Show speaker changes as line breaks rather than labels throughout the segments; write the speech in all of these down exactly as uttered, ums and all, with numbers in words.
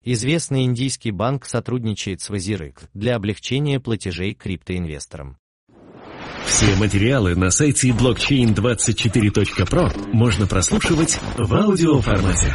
Известный индийский банк сотрудничает с WazirX для облегчения платежей криптоинвесторам.
Все материалы на сайте блокчейн двадцать четыре точка про можно прослушивать в аудиоформате.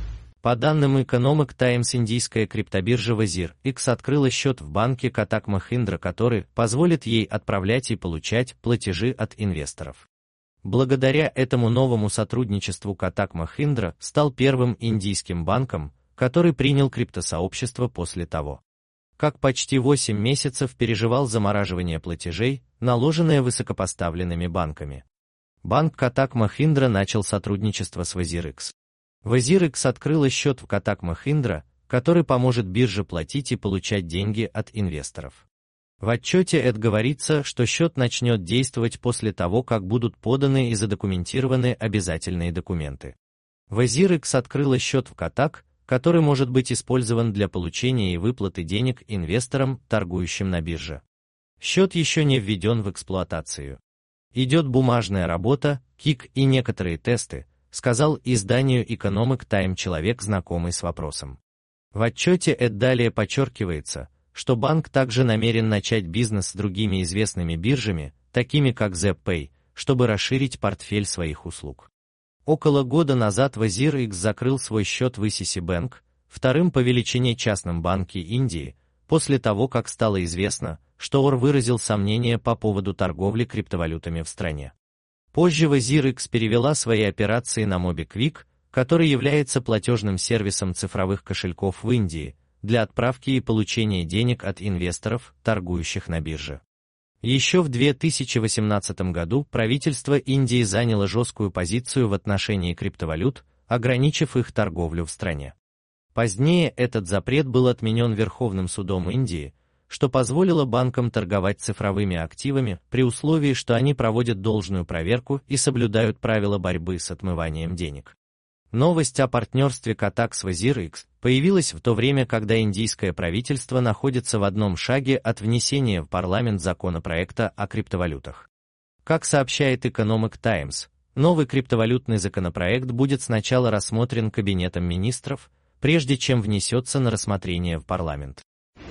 По данным Economic Times, индийская криптобиржа WazirX открыла счет в банке Kotak Mahindra, который позволит ей отправлять и получать платежи от инвесторов. Благодаря этому новому сотрудничеству Kotak Mahindra стал первым индийским банком, который принял криптосообщество после того, как почти восемь месяцев переживал замораживание платежей, наложенное высокопоставленными банками. Банк Kotak Mahindra начал сотрудничество с WazirX. WazirX открыла счет в Kotak Mahindra, который поможет бирже платить и получать деньги от инвесторов. В отчете ЭД говорится, что счет начнет действовать после того, как будут поданы и задокументированы обязательные документы. WazirX открыла счет в Kotak, который может быть использован для получения и выплаты денег инвесторам, торгующим на бирже. Счет еще не введен в эксплуатацию. Идет бумажная работа, кик и некоторые тесты, сказал изданию Economic Times человек, знакомый с вопросом. В отчете ЭД далее подчеркивается, что банк также намерен начать бизнес с другими известными биржами, такими как ZebPay, чтобы расширить портфель своих услуг. Около года назад WazirX закрыл свой счет в ай си ай си Bank, вторым по величине частном банке Индии, после того, как стало известно, что ОР выразил сомнения по поводу торговли криптовалютами в стране. Позже WazirX перевела свои операции на MobiKwik, который является платежным сервисом цифровых кошельков в Индии, для отправки и получения денег от инвесторов, торгующих на бирже. Еще в две тысячи восемнадцатом году правительство Индии заняло жесткую позицию в отношении криптовалют, ограничив их торговлю в стране. Позднее этот запрет был отменен Верховным судом Индии, что позволило банкам торговать цифровыми активами при условии, что они проводят должную проверку и соблюдают правила борьбы с отмыванием денег. Новость о партнерстве Kotak с WazirX появилась в то время, когда индийское правительство находится в одном шаге от внесения в парламент законопроекта о криптовалютах. Как сообщает Economic Times, новый криптовалютный законопроект будет сначала рассмотрен Кабинетом министров, прежде чем внесется на рассмотрение в парламент.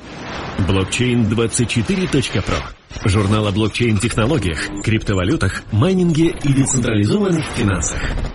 блокчейн двадцать четыре точка про. Журнал о блокчейн-технологиях, криптовалютах, майнинге и децентрализованных финансах.